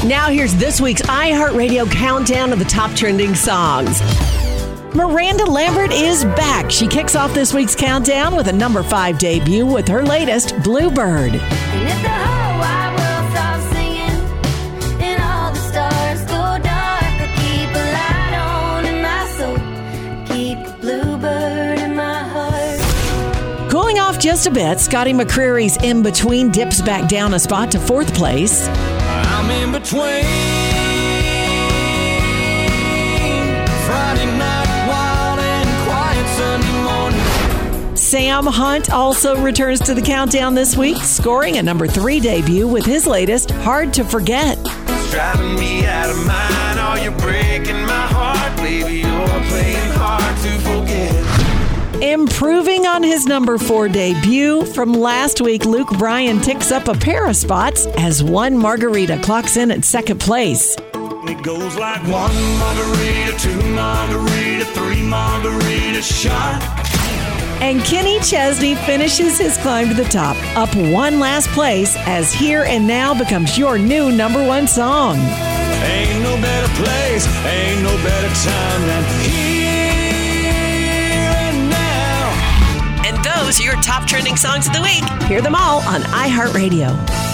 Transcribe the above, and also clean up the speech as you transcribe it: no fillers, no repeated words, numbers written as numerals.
Now here's this week's iHeartRadio countdown of the top trending songs. Miranda Lambert is back. She kicks off this week's countdown with a number 5 debut with her latest, Bluebird. And if the whole wide world stops singing and all the stars go dark, I keep a light on in my soul, keep a bluebird in my heart. Cooling off just a bit, Scotty McCreery's In Between dips back down a spot to 4th place. I'm in between Friday night wild and quiet Sunday morning. Sam Hunt also returns to the countdown this week, scoring a number 3 debut with his latest, Hard to Forget. It's driving me out of mind. Are you breaking my heart? Baby, you're playing hard to forget. Improving on his number 4 debut from last week, Luke Bryan ticks up a pair of spots as One Margarita clocks in at 2nd place. It goes like 1 margarita, 2 margarita, 3 margarita shot. And Kenny Chesney finishes his climb to the top, up 1 last place as Here and Now becomes your new number 1 song. Ain't no better place, ain't no better time than here and now. And those are your top trending songs of the week. Hear them all on iHeartRadio.